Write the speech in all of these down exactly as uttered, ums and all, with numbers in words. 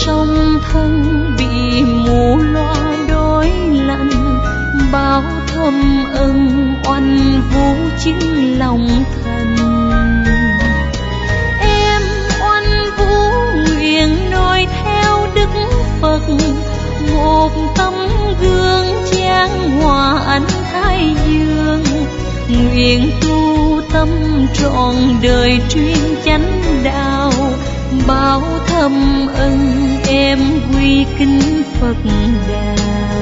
song thân bị mù loa đói lạnh, bao thâm ân oanh vũ chính lòng thành. Em oanh vũ nguyện noi theo Đức Phật, một tấm gương chan hòa ánh thái dương, nguyện tu tâm trọn đời chuyên chánh đạo, bao thâm ân em quy kính Phật Đà.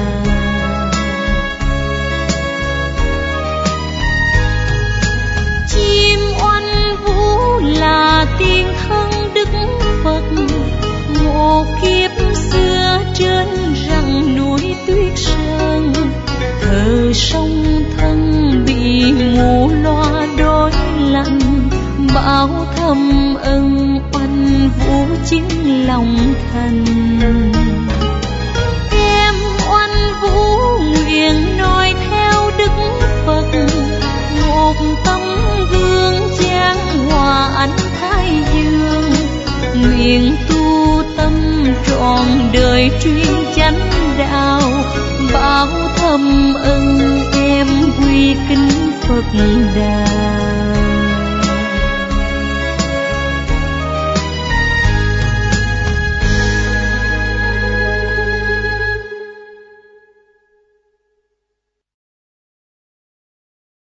Chim oanh vũ là tiên thân Đức Phật, một kiếp xưa trên rặng núi tuyết sơn, thờ song thân bị mù loa đói lạnh, bao thâm ân oanh vũ chính lòng thành. Em oanh vũ nguyện noi theo Đức Phật, một tấm gương chan hòa ánh thái dương, nguyện tu tâm trọn đời chuyên chánh đạo, bao thâm ân em quy kính Phật Đà.